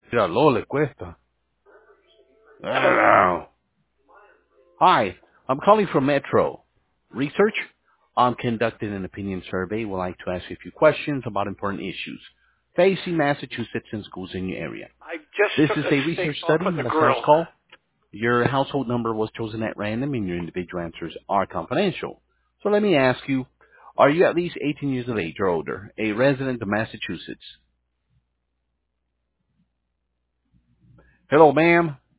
Míralo, le cuesta. Ah. Hi, I'm calling from Metro Research. I'm conducting an opinion survey. Would like to ask you a few questions about important issues facing Massachusetts and schools in your area. I just This took is a a steak research off study, of the not a sales grill. call. Your household number was chosen at random and your individual answers are confidential. So let me ask you, are you at least 18 years of age or older, a resident of Massachusetts? Hello, ma'am.